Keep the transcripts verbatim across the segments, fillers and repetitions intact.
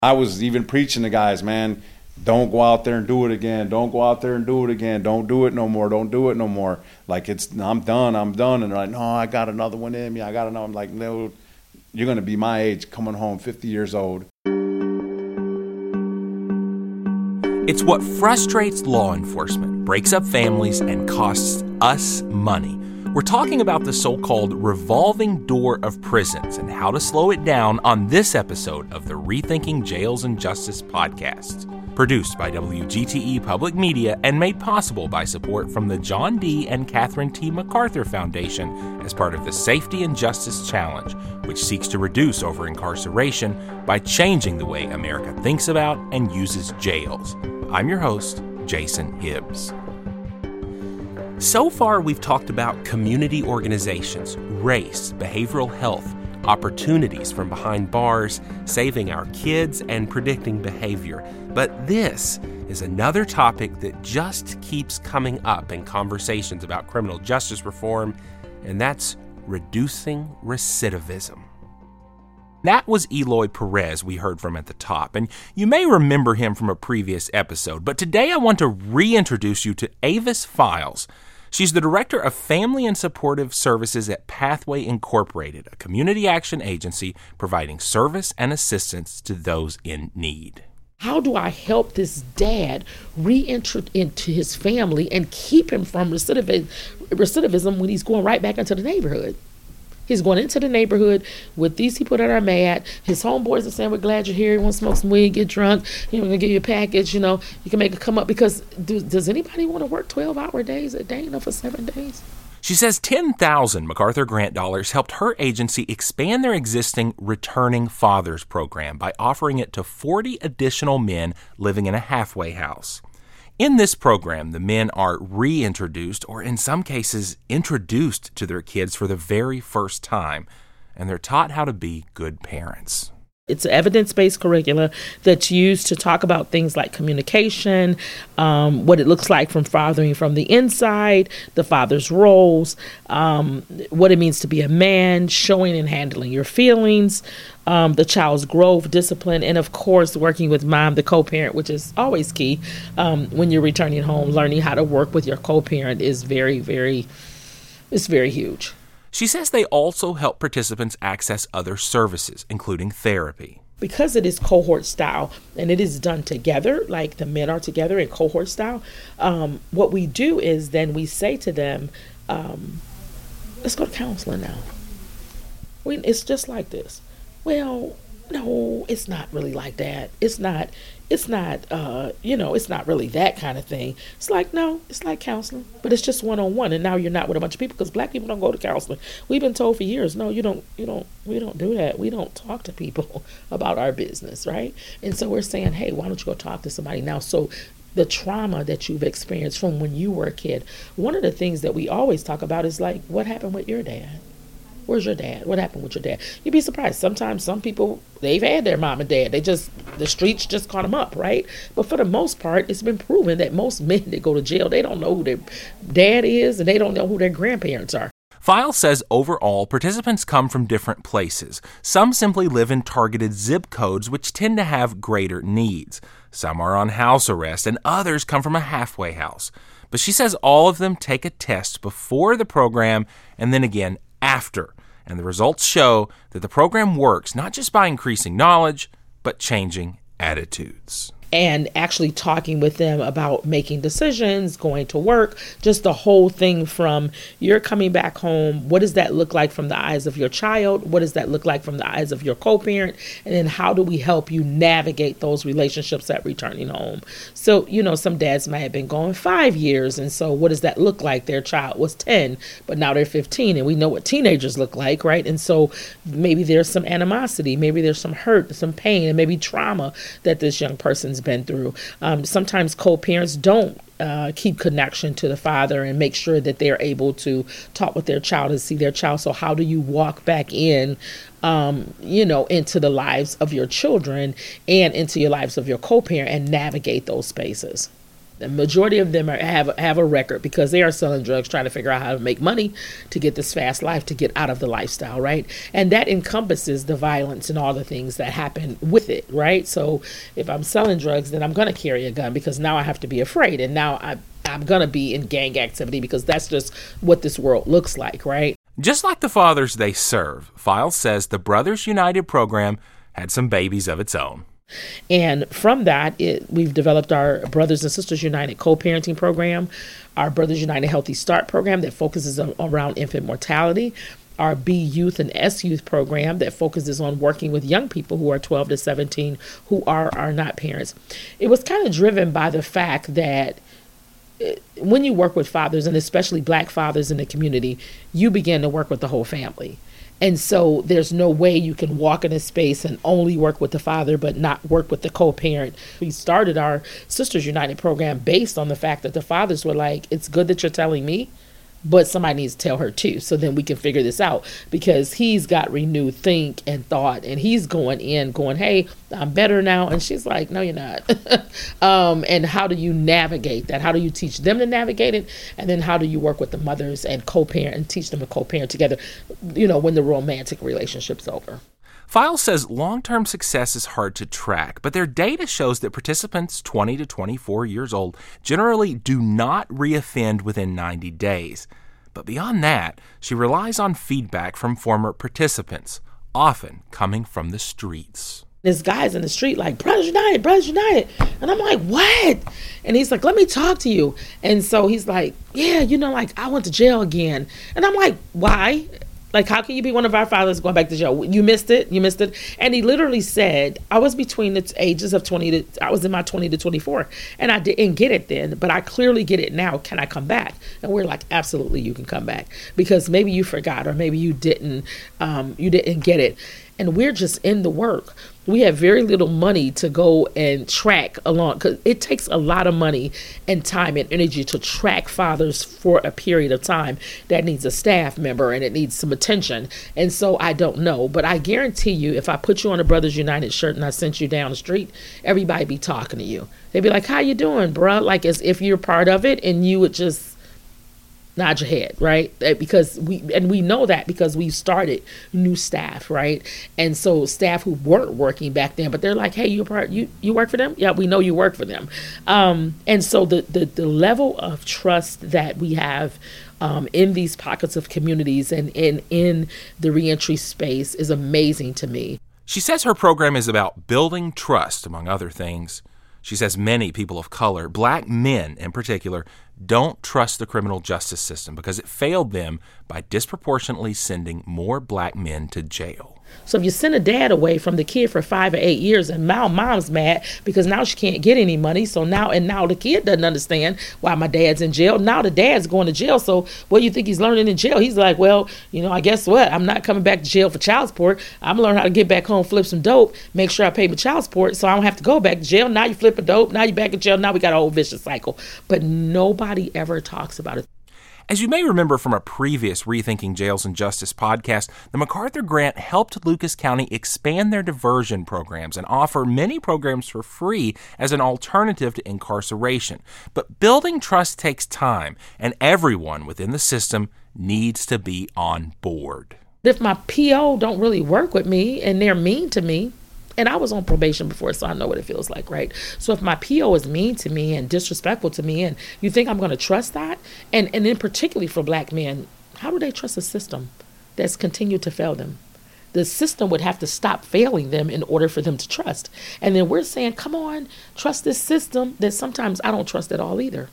I was even preaching to guys, man, don't go out there and do it again. Don't go out there and do it again. Don't do it no more. Don't do it no more. Like, it's, I'm done. I'm done. And they're like, no, I got another one in me. I got another. I'm like, no, you're going to be my age coming home fifty years old. It's what frustrates law enforcement, breaks up families, and costs us money. We're talking about the so-called revolving door of prisons and how to slow it down on this episode of the Rethinking Jails and Justice podcast. Produced by W G T E Public Media and made possible by support from the John D. and Catherine T. MacArthur Foundation as part of the Safety and Justice Challenge, which seeks to reduce over-incarceration by changing the way America thinks about and uses jails. I'm your host, Jason Hibbs. So far, we've talked about community organizations, race, behavioral health, opportunities from behind bars, saving our kids, and predicting behavior. But this is another topic that just keeps coming up in conversations about criminal justice reform, and that's reducing recidivism. That was Eloy Perez we heard from at the top, and you may remember him from a previous episode, but today I want to reintroduce you to Avis Files. She's the Director of Family and Supportive Services at Pathway Incorporated, a community action agency providing service and assistance to those in need. How do I help this dad re-enter into his family and keep him from recidiv- recidivism when he's going right back into the neighborhood? He's going into the neighborhood with these people that are mad. His homeboys are saying, we're glad you're here. You want to smoke some weed, get drunk. You know, we're going to give you a package. You know, you can make it come up. Because do, does anybody want to work twelve-hour days a day, you know, for seven days? She says ten thousand MacArthur grant dollars helped her agency expand their existing Returning Fathers program by offering it to forty additional men living in a halfway house. In this program, the men are reintroduced, or in some cases, introduced to their kids for the very first time, and they're taught how to be good parents. It's an evidence-based curricula that's used to talk about things like communication, um, what it looks like from fathering from the inside, the father's roles, um, what it means to be a man, showing and handling your feelings, um, the child's growth, discipline, and of course, working with mom, the co-parent, which is always key. Um, when you're returning home, learning how to work with your co-parent is very, very, it's very huge. She says they also help participants access other services, including therapy. Because it is cohort style and it is done together, like the men are together in cohort style, um, what we do is then we say to them, um, let's go to counseling now. We, it's just like this. Well, no, it's not really like that. It's not, it's not, uh, you know, it's not really that kind of thing. It's like, no, it's like counseling, but it's just one-on-one. And now you're not with a bunch of people because black people don't go to counseling. We've been told for years, no, you don't, you don't, we don't do that. We don't talk to people about our business, right? And so we're saying, hey, why don't you go talk to somebody now? So the trauma that you've experienced from when you were a kid, one of the things that we always talk about is like, what happened with your dad? Where's your dad? What happened with your dad? You'd be surprised. Sometimes some people, they've had their mom and dad. They just, the streets just caught them up, right? But for the most part, it's been proven that most men that go to jail, they don't know who their dad is and they don't know who their grandparents are. File says overall, participants come from different places. Some simply live in targeted zip codes, which tend to have greater needs. Some are on house arrest, and others come from a halfway house. But she says all of them take a test before the program and then again after. And the results show that the program works not just by increasing knowledge, but changing attitudes. And actually talking with them about making decisions, going to work, just the whole thing from you're coming back home. What does that look like from the eyes of your child? What does that look like from the eyes of your co-parent? And then how do we help you navigate those relationships at returning home? So, you know, some dads might have been gone five years. And so what does that look like? Their child was ten, but now they're fifteen. And we know what teenagers look like, right? And so maybe there's some animosity, maybe there's some hurt, some pain, and maybe trauma that this young person's been through. Um, sometimes co-parents don't uh, keep connection to the father and make sure that they're able to talk with their child and see their child. So how do you walk back in, um, you know, into the lives of your children and into your lives of your co-parent and navigate those spaces? The majority of them are, have have a record because they are selling drugs, trying to figure out how to make money to get this fast life, to get out of the lifestyle, right? And that encompasses the violence and all the things that happen with it, right? So if I'm selling drugs, then I'm going to carry a gun because now I have to be afraid, and now I, I'm going to be in gang activity because that's just what this world looks like, right? Just like the fathers they serve, Files says the Brothers United program had some babies of its own. And from that, it, we've developed our Brothers and Sisters United co-parenting program, our Brothers United Healthy Start program that focuses on, around infant mortality, our B Youth and S Youth program that focuses on working with young people who are twelve to seventeen who are, are not parents. It was kind of driven by the fact that when you work with fathers, and especially black fathers in the community, you begin to work with the whole family. And so there's no way you can walk in a space and only work with the father but not work with the co-parent. We started our Sisters United program based on the fact that the fathers were like, it's good that you're telling me, but somebody needs to tell her too, so then we can figure this out, because he's got renewed think and thought, and he's going in going, hey, I'm better now, and she's like, no, you're not. um, and how do you navigate that? How do you teach them to navigate it? And then how do you work with the mothers and co-parent and teach them to co-parent together, you know, when the romantic relationship's over? Files says long-term success is hard to track, but their data shows that participants twenty to twenty-four years old generally do not reoffend within ninety days. But beyond that, she relies on feedback from former participants, often coming from the streets. This guy's in the street like, Brothers United, Brothers United. And I'm like, what? And he's like, let me talk to you. And so he's like, yeah, you know, like, I went to jail again. And I'm like, why? Like, how can you be one of our fathers going back to jail? You missed it. You missed it. And he literally said, I was between the ages of twenty to, I was in my twenty to twenty-four. And I didn't get it then, but I clearly get it now. Can I come back? And we're like, absolutely, you can come back. Because maybe you forgot, or maybe you didn't, um, you didn't get it. And we're just in the work. We have very little money to go and track along, because it takes a lot of money and time and energy to track fathers for a period of time. That needs a staff member and it needs some attention. And so I don't know, but I guarantee you, if I put you on a Brothers United shirt and I sent you down the street, everybody be talking to you. They'd be like, how you doing, bruh? Like, as if you're part of it, and you would just nod your head, right? Because we, and we know that because we started new staff, right? And so staff who weren't working back then, but they're like, hey, you part, you you work for them? Yeah, we know you work for them. Um, and so the, the the level of trust that we have um, in these pockets of communities and in in the reentry space is amazing to me. She says her program is about building trust, among other things. She says many people of color, black men in particular, don't trust the criminal justice system because it failed them by disproportionately sending more black men to jail. So if you send a dad away from the kid for five or eight years, and now mom's mad because now she can't get any money. So now, and now the kid doesn't understand why my dad's in jail. Now the dad's going to jail. So what do you think he's learning in jail? He's like, well, you know, I guess what? I'm not coming back to jail for child support. I'm learning how to get back home, flip some dope, make sure I pay my child support so I don't have to go back to jail. Now you flip a dope. Now you're back in jail. Now we got a whole vicious cycle. But nobody ever talks about it. As you may remember from a previous Rethinking Jails and Justice podcast, the MacArthur Grant helped Lucas County expand their diversion programs and offer many programs for free as an alternative to incarceration. But building trust takes time, and everyone within the system needs to be on board. If my P O don't really work with me and they're mean to me, and I was on probation before, so I know what it feels like, right? So if my P O is mean to me and disrespectful to me, and you think I'm going to trust that? And and then particularly for black men, how do they trust a system that's continued to fail them? The system would have to stop failing them in order for them to trust. And then we're saying, come on, trust this system that sometimes I don't trust at all either.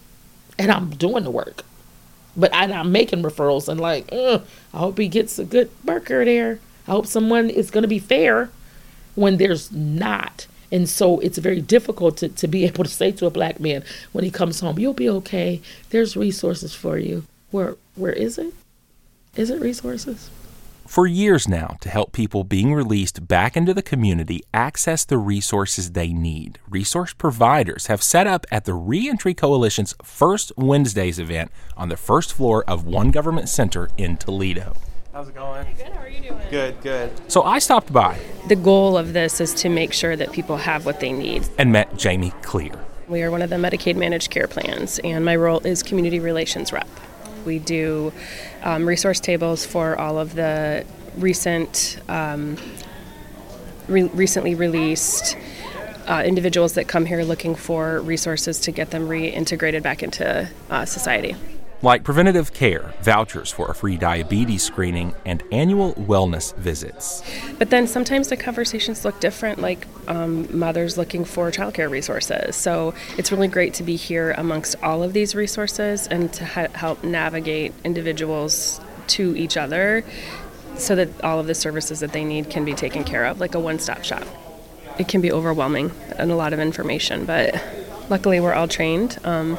And I'm doing the work. But I, I'm making referrals and like, I hope he gets a good worker there. I hope someone is going to be fair. When there's not. And so it's very difficult to, to be able to say to a black man when he comes home, you'll be okay. There's resources for you. Where where is it? Is it resources? For years now, to help people being released back into the community access the resources they need, resource providers have set up at the Reentry Coalition's First Wednesdays event on the first floor of One Government Center in Toledo. How's it going? Good, how are you doing? Good, good. So I stopped by. The goal of this is to make sure that people have what they need. And met Jamie Clear. We are one of the Medicaid managed care plans, and my role is community relations rep. We do um, resource tables for all of the recent, um, re- recently released uh, individuals that come here looking for resources to get them reintegrated back into uh, society. Like preventative care, vouchers for a free diabetes screening, and annual wellness visits. But then sometimes the conversations look different, like um, mothers looking for childcare resources. So it's really great to be here amongst all of these resources and to ha- help navigate individuals to each other so that all of the services that they need can be taken care of, like a one-stop shop. It can be overwhelming and a lot of information, but luckily we're all trained um,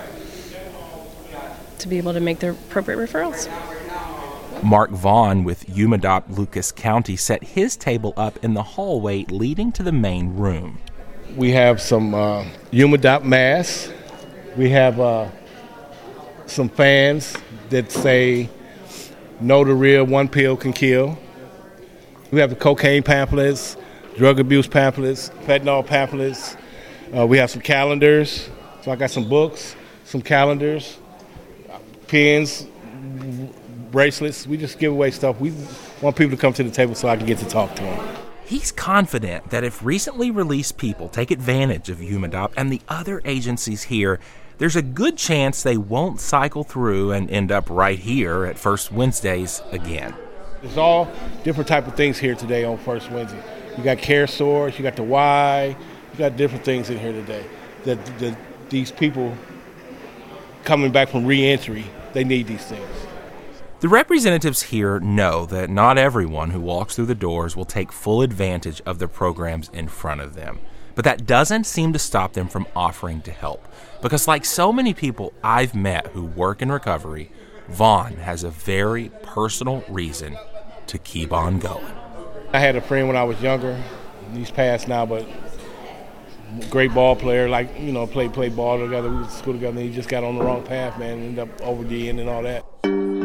to be able to make the appropriate referrals. Mark Vaughn with UMADOPT Lucas County set his table up in the hallway leading to the main room. We have some uh, UMADOPT masks. We have uh, some fans that say, "No to real, one pill can kill." We have the cocaine pamphlets, drug abuse pamphlets, fentanyl pamphlets. Uh, we have some calendars. So I got some books, some calendars, pens, bracelets. We just give away stuff. We want people to come to the table so I can get to talk to them. He's confident that if recently released people take advantage of UMADOPT and the other agencies here, there's a good chance they won't cycle through and end up right here at First Wednesdays again. There's all different type of things here today on First Wednesday. You got Care Source, you got the Y, you got different things in here today. That the, these people coming back from re-entry, they need these things. The representatives here know that not everyone who walks through the doors will take full advantage of the programs in front of them. But that doesn't seem to stop them from offering to help. Because like so many people I've met who work in recovery, Vaughn has a very personal reason to keep on going. I had a friend when I was younger. He's passed now, but great ball player, like, you know, played played ball together. We went to school together, and he just got on the wrong path, man, and ended up ODing and all that.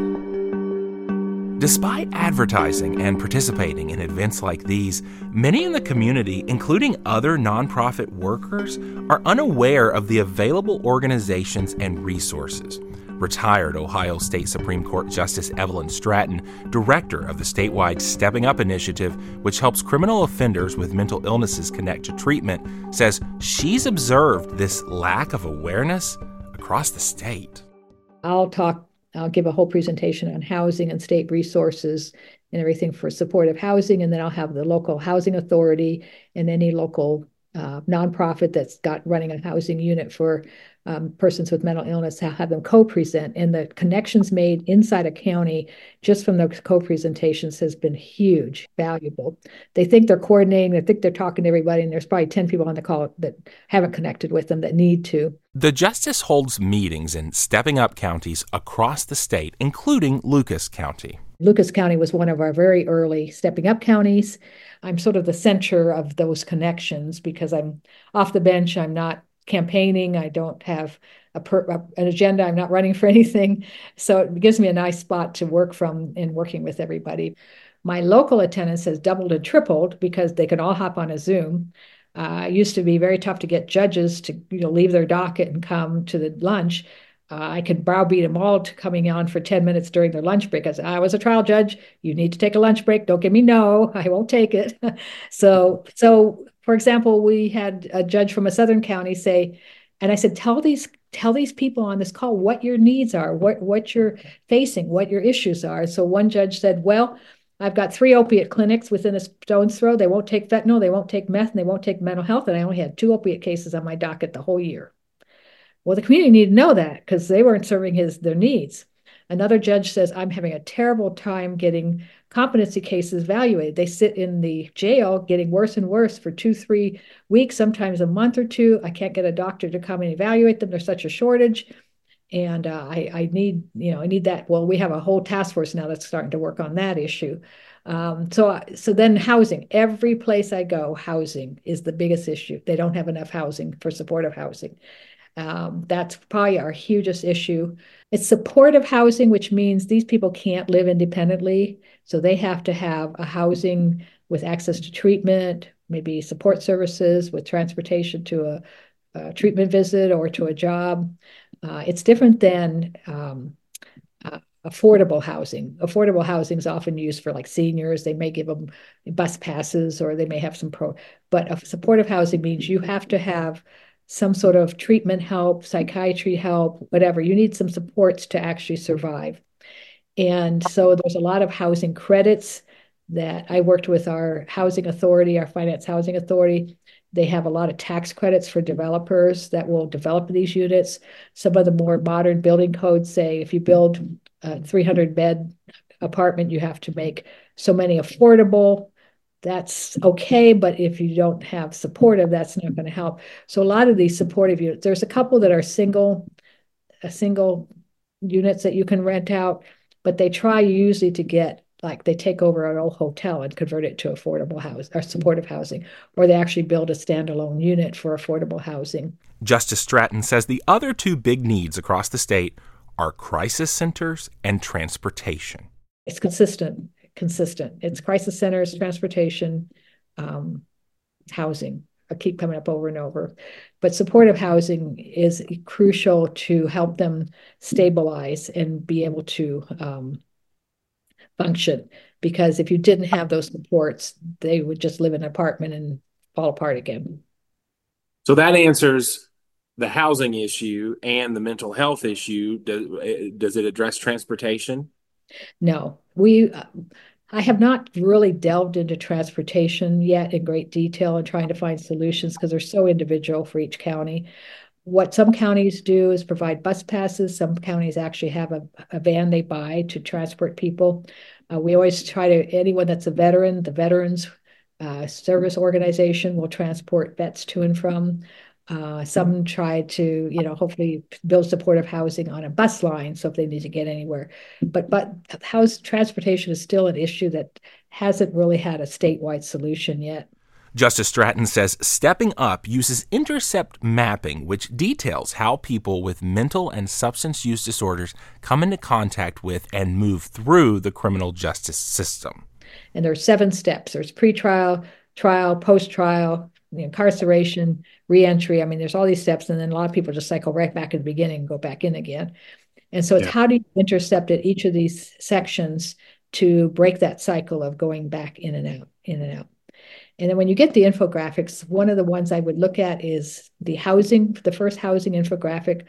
Despite advertising and participating in events like these, many in the community, including other nonprofit workers, are unaware of the available organizations and resources. Retired Ohio State Supreme Court Justice Evelyn Stratton, director of the statewide Stepping Up initiative, which helps criminal offenders with mental illnesses connect to treatment, says she's observed this lack of awareness across the state. I'll talk, I'll give a whole presentation on housing and state resources and everything for supportive housing, and then I'll have the local housing authority and any local uh, nonprofit that's got running a housing unit for Um, persons with mental illness, have them co-present, and the connections made inside a county just from those co-presentations has been huge, valuable. They think they're coordinating, they think they're talking to everybody, and there's probably ten people on the call that haven't connected with them that need to. The Justice holds meetings in Stepping Up counties across the state, including Lucas County. Lucas County was one of our very early Stepping Up counties. I'm sort of the center of those connections because I'm off the bench. I'm not campaigning. I don't have a per, an agenda. I'm not running for anything. So it gives me a nice spot to work from in working with everybody. My local attendance has doubled and tripled because they can all hop on a Zoom. Uh, it used to be very tough to get judges to, you know, leave their docket and come to the lunch. Uh, I could browbeat them all to coming on for ten minutes during their lunch break. I said, I was a trial judge. You need to take a lunch break. Don't give me no. I won't take it. so, so for example, we had a judge from a southern county say, and I said, tell these tell these people on this call what your needs are, what, what you're facing, what your issues are. So one judge said, well, I've got three opiate clinics within a stone's throw. They won't take fentanyl, they won't take meth, and they won't take mental health. And I only had two opiate cases on my docket the whole year. Well, the community needed to know that because they weren't serving his their needs. Another judge says, I'm having a terrible time getting competency cases evaluated. They sit in the jail getting worse and worse for two, three weeks, sometimes a month or two. I can't get a doctor to come and evaluate them. There's such a shortage. And uh, I, I need, you know, I need that. Well, we have a whole task force now that's starting to work on that issue. Um, so, so then housing, every place I go, housing is the biggest issue. They don't have enough housing for supportive housing. Um, that's probably our hugest issue. It's supportive housing, which means these people can't live independently. So they have to have a housing with access to treatment, maybe support services with transportation to a a treatment visit or to a job. Uh, it's different than um, uh, affordable housing. Affordable housing is often used for like seniors. They may give them bus passes, or they may have some pro, but a supportive housing means you have to have some sort of treatment help, psychiatry help, whatever. You need some supports to actually survive. And so there's a lot of housing credits that I worked with our housing authority, our finance housing authority. They have a lot of tax credits for developers that will develop these units. Some of the more modern building codes say if you build a three hundred bed apartment, you have to make so many affordable. That's okay, but if you don't have supportive, that's not going to help. So a lot of these supportive units, there's a couple that are single, a single units that you can rent out, but they try usually to get, like they take over an old hotel and convert it to affordable house or supportive housing, or they actually build a standalone unit for affordable housing. Justice Stratton says the other two big needs across the state are crisis centers and transportation. It's consistent, consistent. It's crisis centers, transportation, um, housing. I keep coming up over and over. But supportive housing is crucial to help them stabilize and be able to um, function, because if you didn't have those supports, they would just live in an apartment and fall apart again. So that answers the housing issue and the mental health issue. Does, does it address transportation? No, we, uh, I have not really delved into transportation yet in great detail and trying to find solutions because they're so individual for each county. What some counties do is provide bus passes. Some counties actually have a, a van they buy to transport people. Uh, we always try to, anyone that's a veteran, the Veterans uh, Service Organization will transport vets to and from. Uh, some try to, you know, hopefully build supportive housing on a bus line, so if they need to get anywhere. But but house transportation is still an issue that hasn't really had a statewide solution yet. Justice Stratton says Stepping Up uses intercept mapping, which details how people with mental and substance use disorders come into contact with and move through the criminal justice system. And there are seven steps. There's pretrial, trial, post-trial, incarceration, reentry. I mean, there's all these steps, and then a lot of people just cycle right back at the beginning and go back in again. And so it's yeah. how do you intercept at each of these sections to break that cycle of going back in and out, in and out. And then when you get the infographics, one of the ones I would look at is the housing, the first housing infographic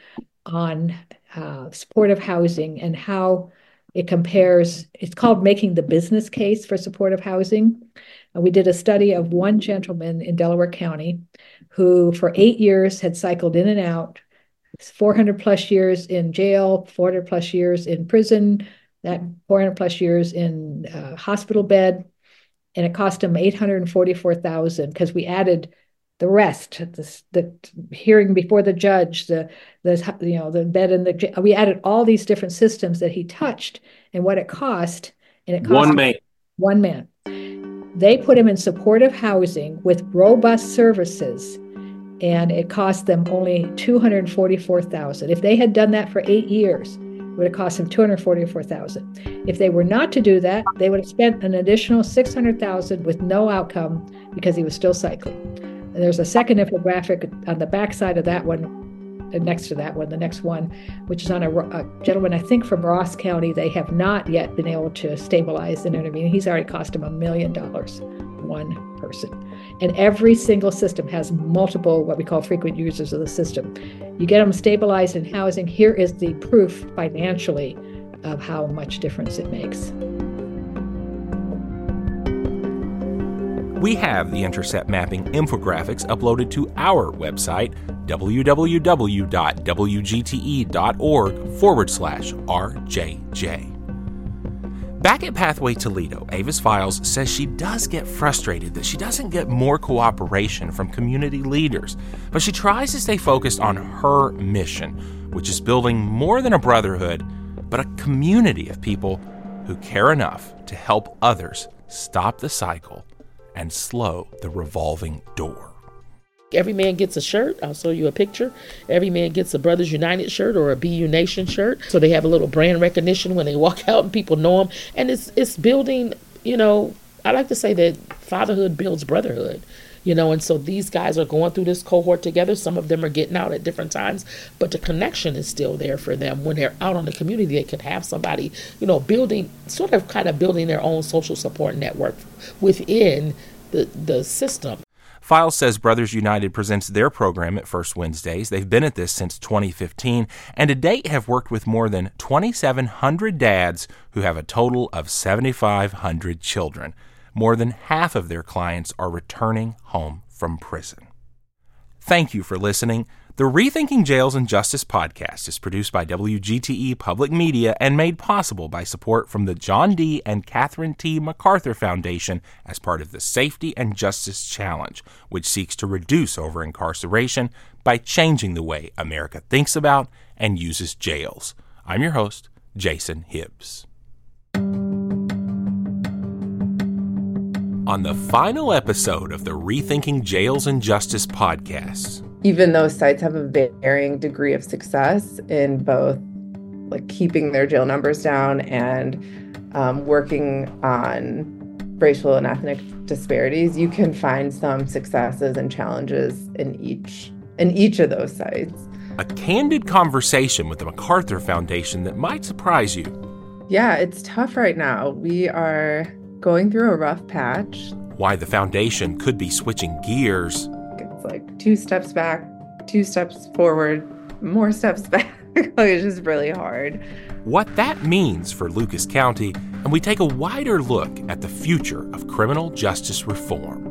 on uh, supportive housing and how it compares. It's called Making the Business Case for Supportive Housing. And we did a study of one gentleman in Delaware County who for eight years had cycled in and out, four hundred plus years in jail, four hundred plus years in prison, that four hundred plus years in uh, hospital bed. And it cost him eight hundred forty-four thousand dollars because we added the rest, the, the hearing before the judge, the the you know the bed in the we added all these different systems that he touched and what it cost. And it cost one man. One man. They put him in supportive housing with robust services, and it cost them only two hundred forty-four thousand dollars. If they had done that for eight years, it would have cost them two hundred forty-four thousand dollars. If they were not to do that, they would have spent an additional six hundred thousand dollars with no outcome because he was still cycling. And there's a second infographic on the backside of that one, and next to that one, the next one, which is on a, a gentleman, I think from Ross County. They have not yet been able to stabilize and intervene. He's already cost him a million dollars, one person. And every single system has multiple, what we call frequent users of the system. You get them stabilized in housing. Here is the proof financially of how much difference it makes. We have the intercept mapping infographics uploaded to our website, www.wgte.org forward slash RJJ. Back at Pathway Toledo, Avis Files says she does get frustrated that she doesn't get more cooperation from community leaders, but she tries to stay focused on her mission, which is building more than a brotherhood, but a community of people who care enough to help others stop the cycle and slow the revolving door. Every man gets a shirt. I'll show you a picture. Every man gets a Brothers United shirt or a B U Nation shirt. So they have a little brand recognition when they walk out and people know them. And it's it's building, you know, I like to say that fatherhood builds brotherhood. you know, and so these guys are going through this cohort together. Some of them are getting out at different times, but the connection is still there for them. When they're out on the community, they can have somebody, you know, building, sort of kind of building their own social support network within the, the system. Files says Brothers United presents their program at First Wednesdays. They've been at this since twenty fifteen, and to date have worked with more than twenty-seven hundred dads who have a total of seventy-five hundred children. More than half of their clients are returning home from prison. Thank you for listening. The Rethinking Jails and Justice podcast is produced by W G T E Public Media and made possible by support from the John D. and Catherine T. MacArthur Foundation as part of the Safety and Justice Challenge, which seeks to reduce over-incarceration by changing the way America thinks about and uses jails. I'm your host, Jason Hibbs. On the final episode of the Rethinking Jails and Justice podcast. Even though sites have a varying degree of success in both like keeping their jail numbers down and um, working on racial and ethnic disparities, you can find some successes and challenges in each in each of those sites. A candid conversation with the MacArthur Foundation that might surprise you. Yeah, it's tough right now. We are going through a rough patch. Why the foundation could be switching gears. It's like two steps back, two steps forward, more steps back. It's just really hard. What that means for Lucas County, and we take a wider look at the future of criminal justice reform.